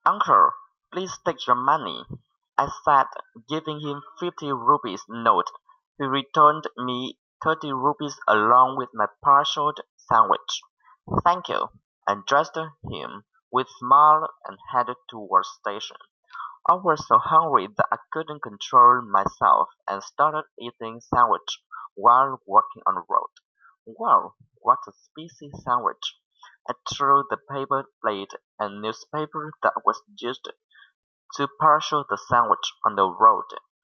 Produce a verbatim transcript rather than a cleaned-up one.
"Uncle, please take your money," I said, giving him fifty rupees note. He returned me thirty rupees along with my parcelled sandwich. "Thank you," I addressed him with a smile and headed towards station. I was so hungry that I couldn't control myself and started eating sandwich while walking on the road. Wow, what a spicy sandwich! I threw the paper plate and newspaper that was used to parcel the sandwich on the road.